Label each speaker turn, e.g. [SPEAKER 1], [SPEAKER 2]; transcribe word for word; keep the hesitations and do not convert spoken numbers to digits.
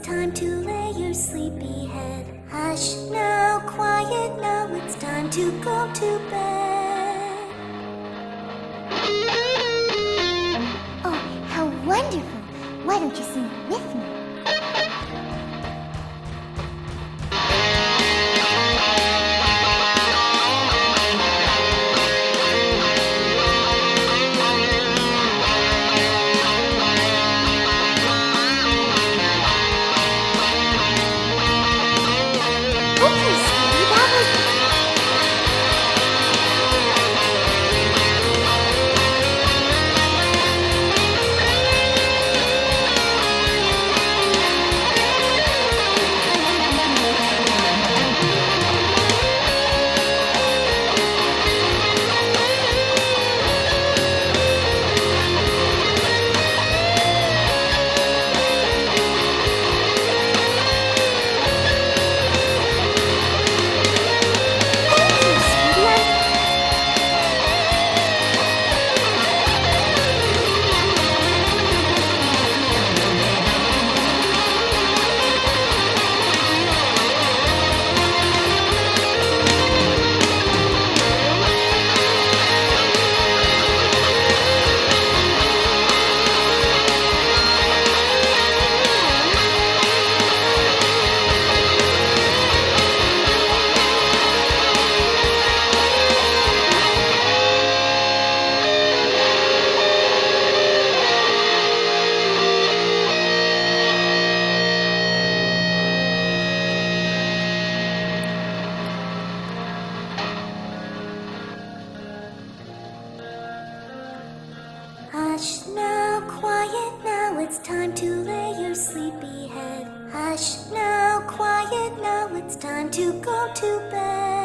[SPEAKER 1] time to lay your sleepy head. Hush now, quiet now, it's time to go to bed.
[SPEAKER 2] Oh, how wonderful! Why don't you sing it with me? Okay, sweetie, that was... Thank you, sweetie. I'm...
[SPEAKER 1] Hush now, quiet now, it's time to lay your sleepy head. Hush now, quiet now, it's time to go to bed.